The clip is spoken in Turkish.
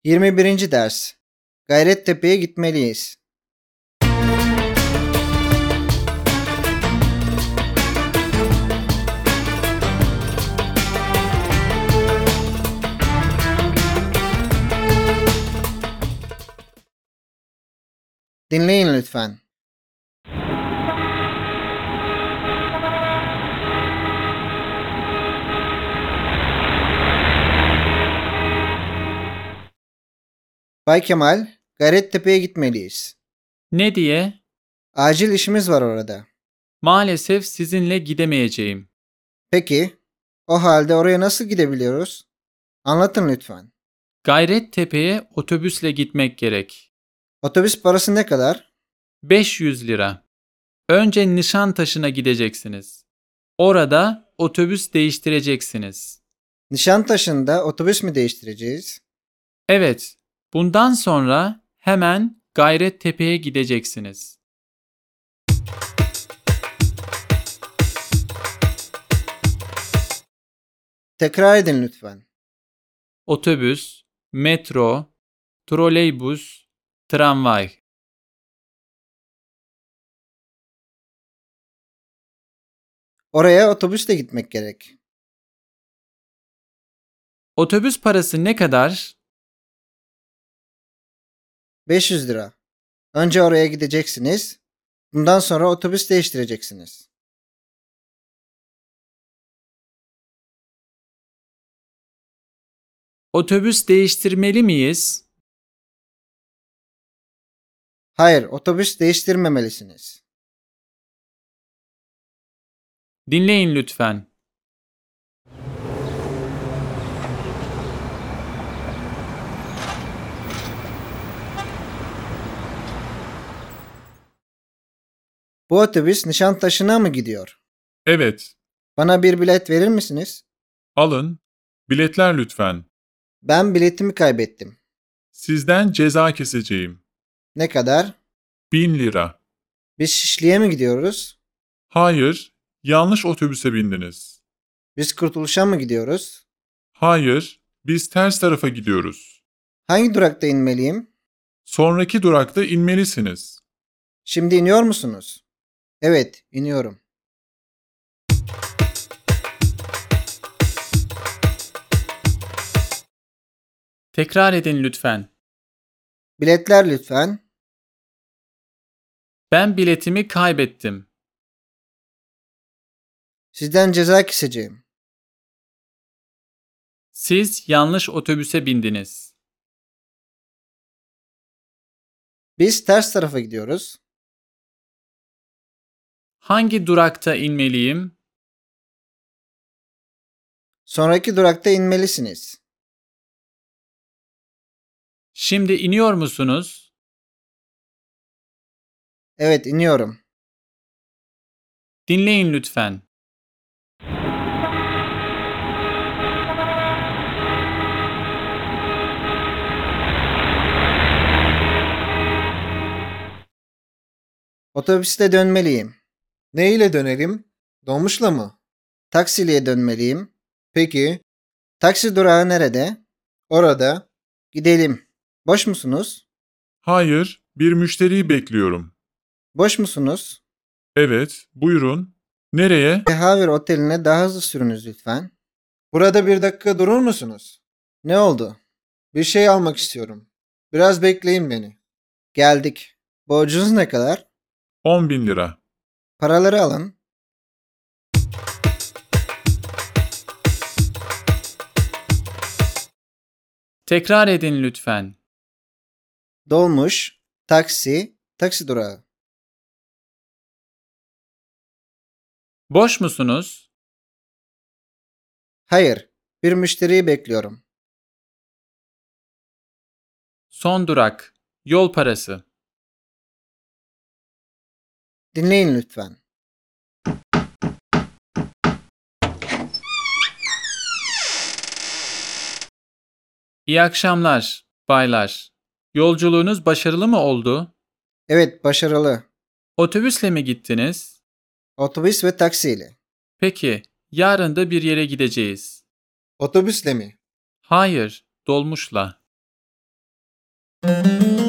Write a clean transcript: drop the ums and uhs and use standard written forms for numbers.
21. ders. Gayrettepe'ye gitmeliyiz. Dinleyin lütfen. Bay Kemal, Gayrettepe'ye gitmeliyiz. Ne diye? Acil işimiz var orada. Maalesef sizinle gidemeyeceğim. Peki, o halde oraya nasıl gidebiliyoruz? Anlatın lütfen. Gayrettepe'ye otobüsle gitmek gerek. Otobüs parası ne kadar? 500 lira. Önce Nişantaşı'na gideceksiniz. Orada otobüs değiştireceksiniz. Nişantaşı'nda otobüs mü değiştireceğiz? Evet, bundan sonra hemen Gayrettepe'ye gideceksiniz. Tekrar edin lütfen. Otobüs, metro, troleybüs, tramvay. Oraya otobüsle gitmek gerek. Otobüs parası ne kadar? 500 lira. Önce oraya gideceksiniz. Bundan sonra otobüs değiştireceksiniz. Otobüs değiştirmeli miyiz? Hayır, otobüs değiştirmemelisiniz. Dinleyin lütfen. Bu otobüs Nişantaşı'na mı gidiyor? Evet, Bana bir bilet verir misiniz? alın. Biletler lütfen. Ben biletimi kaybettim. Sizden ceza keseceğim. Ne kadar? 1000 lira. Biz Şişli'ye mi gidiyoruz? Hayır, yanlış otobüse bindiniz. Biz Kurtuluş'a mı gidiyoruz? Hayır, biz ters tarafa gidiyoruz. Hangi durakta inmeliyim? Sonraki durakta inmelisiniz. Şimdi iniyor musunuz? Evet, iniyorum. Tekrar edin lütfen. Biletler lütfen. Ben biletimi kaybettim. Sizden ceza keseceğim. Siz yanlış otobüse bindiniz. Biz ters tarafa gidiyoruz. Hangi durakta inmeliyim? Sonraki durakta inmelisiniz. Şimdi iniyor musunuz? Evet, iniyorum. Dinleyin lütfen. Otobüste dönmeliyim. Ne ile dönelim? Dolmuşla mı? Taksiyle dönmeliyim. Peki. Taksi durağı nerede? Orada. Gidelim. Boş musunuz? Hayır, bir müşteriyi bekliyorum. Boş musunuz? Evet, buyurun. Nereye? Behavior Oteli'ne daha hızlı sürünüz lütfen. Burada bir dakika durur musunuz? Ne oldu? Bir şey almak istiyorum. Biraz bekleyin beni. Geldik. Borcunuz ne kadar? 10.000 lira. Paraları alın. Tekrar edin lütfen. Dolmuş, taksi, taksi durağı. Boş musunuz? Hayır, bir müşteriyi bekliyorum. Son durak. Yol parası. Dinleyin lütfen. İyi akşamlar, baylar. Yolculuğunuz başarılı mı oldu? Evet, başarılı. Otobüsle mi gittiniz? Otobüs ve taksiyle. Peki, yarın da bir yere gideceğiz. Otobüsle mi? Hayır, dolmuşla. Müzik